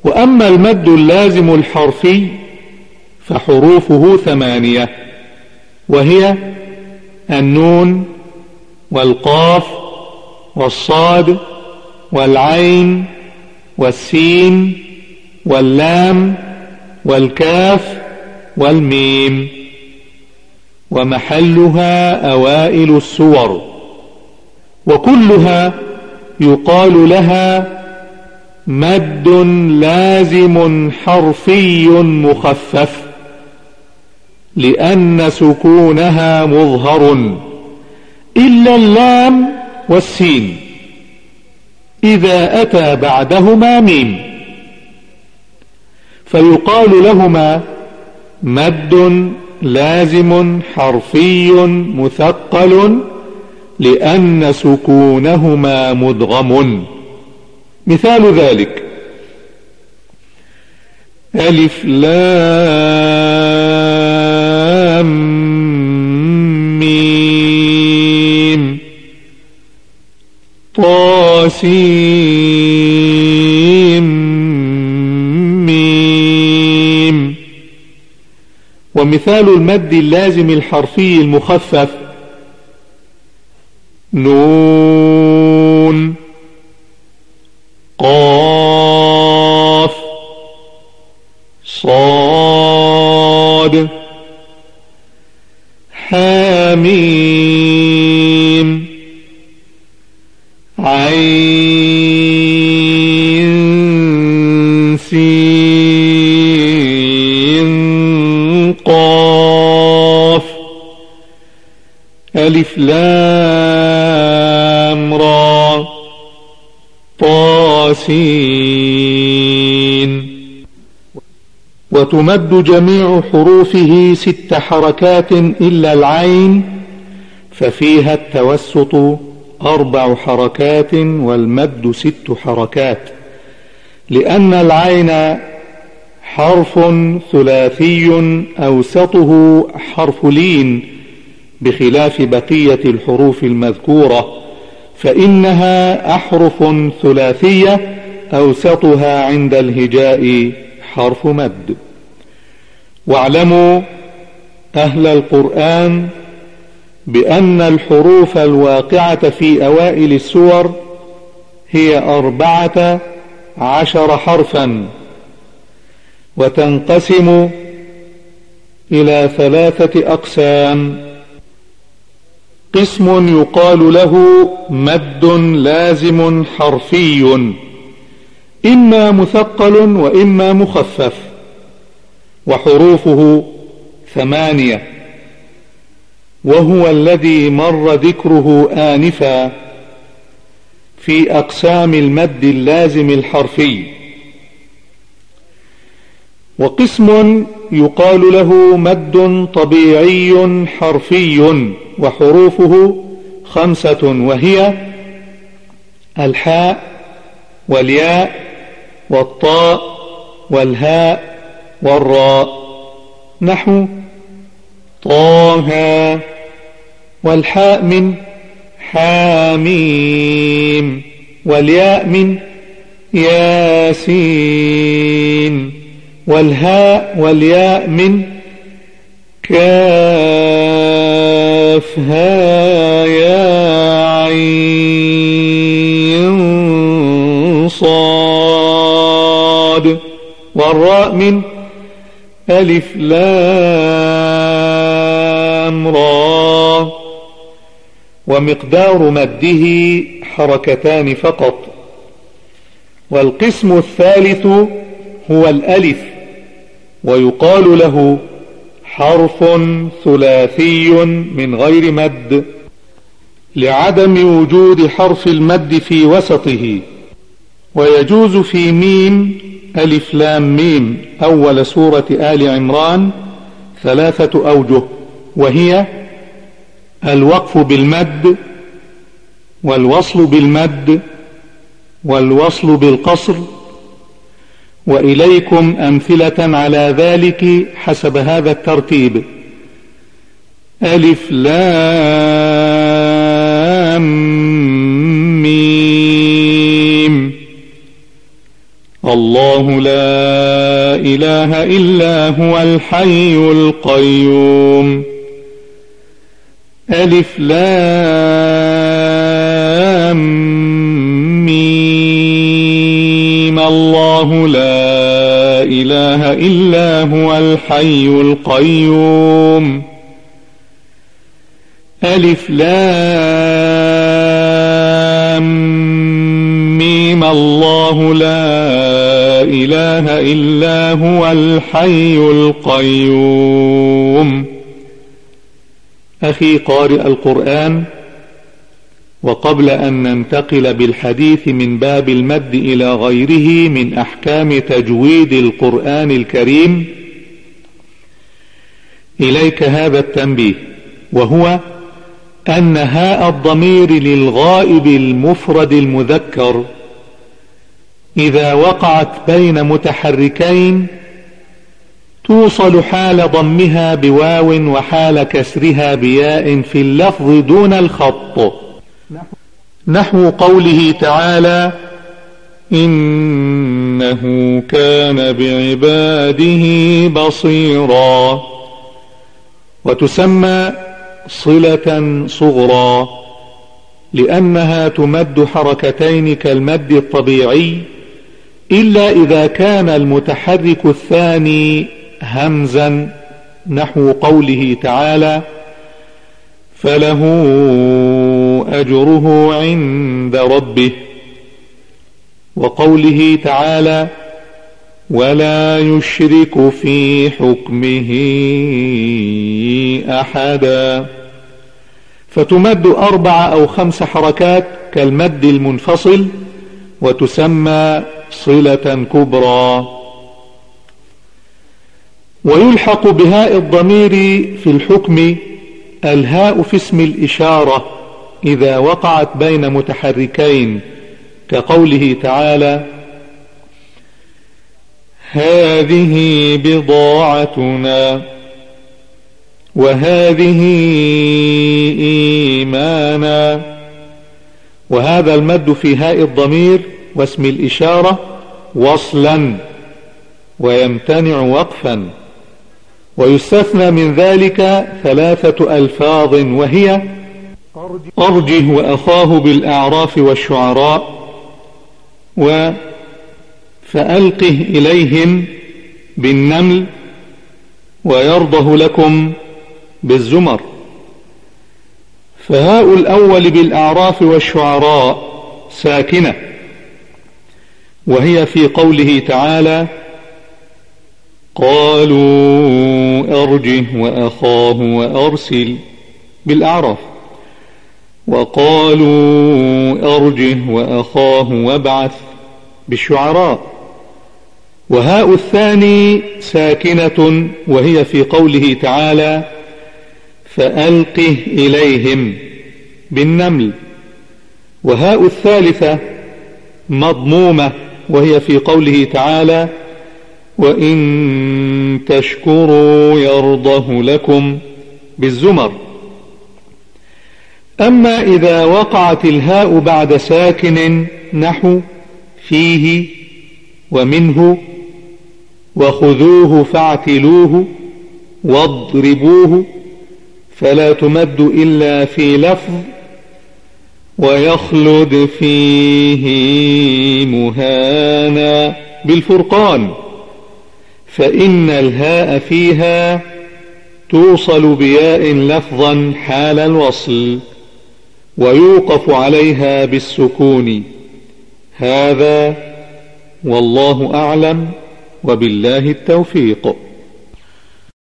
وأما المد اللازم الحرفي فحروفه 8، وهي النون والقاف والصاد والعين والسين واللام والكاف والميم، ومحلها أوائل السور، وكلها يقال لها مد لازم حرفي مخفف، لأن سكونها مظهر إلا اللام والسين إذا أتى بعدهما ميم، فيقال لهما مد لازم حرفي مثقل لأن سكونهما مدغم. مثال ذلك: ألف لام ميم طا سين ميم. ومثال المد اللازم الحرفي المخفف: نون قاف صاد حاميم عين سين قاف ألف لام را طا سين. وتمد جميع حروفه 6 حركات إلا العين، ففيها التوسط 4 حركات والمد 6 حركات، لأن العين حرف ثلاثي أوسطه حرف لين، بخلاف بقية الحروف المذكورة فإنها أحرف ثلاثية أوسطها عند الهجاء حرف مد. واعلموا أهل القرآن بأن الحروف الواقعة في أوائل السور هي 14 حرفا، وتنقسم إلى 3 أقسام: قسم يقال له مد لازم حرفي، إما مثقل وإما مخفف، وحروفه 8، وهو الذي مر ذكره آنفا في أقسام المد اللازم الحرفي. وقسم يقال له مد طبيعي حرفي، وحروفه 5، وهي الحاء والياء والطاء والهاء والراء، نحو طه، والحاء من حاميم، والياء من ياسين، والهاء والياء من كاف ها يا عين صاد، والراء من ألف لام را. ومقدار مده 2 حركات فقط. والقسم الثالث هو الألف، ويقال له حرف ثلاثي من غير مد، لعدم وجود حرف المد في وسطه. ويجوز في ميم ألف لام ميم أول سورة آل عمران 3 أوجه، وهي الوقف بالمد، والوصل بالمد، والوصل بالقصر، وإليكم أمثلة على ذلك حسب هذا الترتيب: ألف لام ميم الله الله لا إله إلا هو الحي القيوم. ألف لام ميم الله لا إله إلا هو الحي القيوم. ألف لام ميم الله لا إله إلا هو الحي القيوم. أخي قارئ القرآن، وقبل أن ننتقل بالحديث من باب المد إلى غيره من أحكام تجويد القرآن الكريم، إليك هذا التنبيه، وهو أن هاء الضمير للغائب المفرد المذكر إذا وقعت بين متحركين توصل حال ضمها بواو وحال كسرها بياء في اللفظ دون الخط، نحو قوله تعالى: إنه كان بعباده بصيرا. وتسمى صلة صغرى لأنها تمد حركتين كالمد الطبيعي، إلا إذا كان المتحرك الثاني همزا، نحو قوله تعالى: فله أجره عند ربه، وقوله تعالى: ولا يشرك في حكمه أحدا. فتمد 4 أو 5 حركات كالمد المنفصل، وتسمى صلة كبرى. ويلحق بهاء الضمير في الحكم الهاء في اسم الإشارة إذا وقعت بين متحركين، كقوله تعالى: هذه بضاعتنا، وهذه إيمانا. وهذا المد في هاء الضمير واسم الإشارة وصلا، ويمتنع وقفا. ويستثنى من ذلك 3 ألفاظ، وهي: أرجه وأخاه بالأعراف والشعراء، فألقه إليهم بالنمل، ويرضه لكم بالزمر. فهاء الأول بالأعراف والشعراء ساكنة، وهي في قوله تعالى: قالوا أرجه وأخاه وأرسل بالأعراف، وقالوا أرجه وأخاه وابعث بالشعراء. وهاء الثاني ساكنة، وهي في قوله تعالى: فألقه إليهم بالنمل. وهاء الثالثة مضمومة، وهي في قوله تعالى: وإن تشكروا يرضه لكم بالزمر. أما إذا وقعت الهاء بعد ساكن، نحو فيه ومنه وخذوه فاعتلوه واضربوه، فلا تمد إلا في لفظ: ويخلد فيه مهانا بالفرقان، فإن الهاء فيها توصل بياء لفظا حال الوصل، ويوقف عليها بالسكون. هذا والله أعلم، وبالله التوفيق.